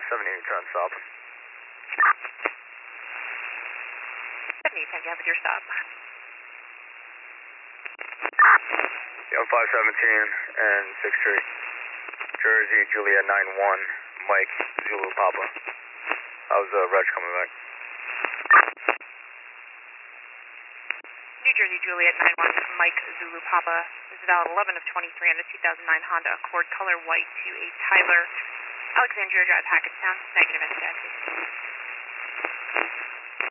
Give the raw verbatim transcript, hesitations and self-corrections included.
seventy, turn stop. seventy, thank you, have your stop. Yeah, five seventeen and six three. Jersey, Juliet nine one, Mike, Zulu Papa. How's uh, Reg coming back? New Jersey, Juliet nine one, Mike, Zulu Papa. This is valid eleven of twenty-three on a two thousand nine Honda Accord color white to a Tyler, Alexandria Drive, Hackettstown. Negative, N C I C.